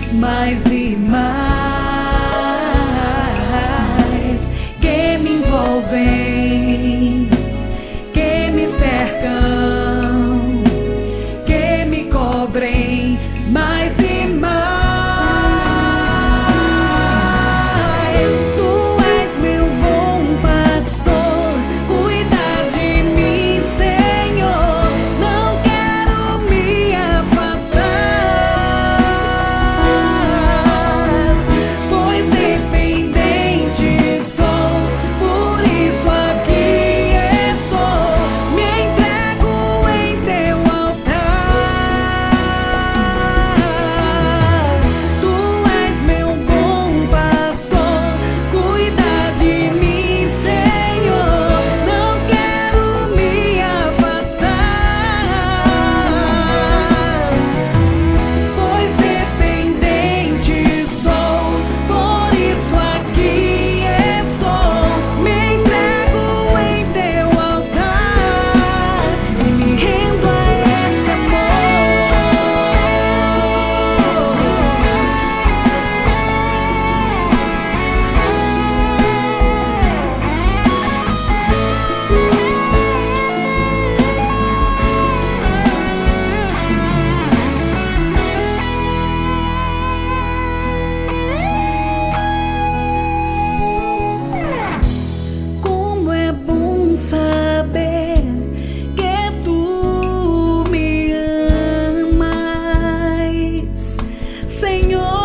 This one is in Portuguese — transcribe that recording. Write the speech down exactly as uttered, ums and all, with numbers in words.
mais e mais, que me envolvem, que me cercam, que me cobrem mais e mais. Tu és meu bom pastor, cuida de mim, Senhor, não quero me afastar, pois dependente sou, por isso aqui estou, me entrego em teu altar. Tu és meu bom pastor, cuida de mim, Senhor, não quero me afastar, pois dependente sou, por isso aqui estou, me entrego em teu altar e me rendo a esse amor. Como é bom saber que tu me amas, Senhor.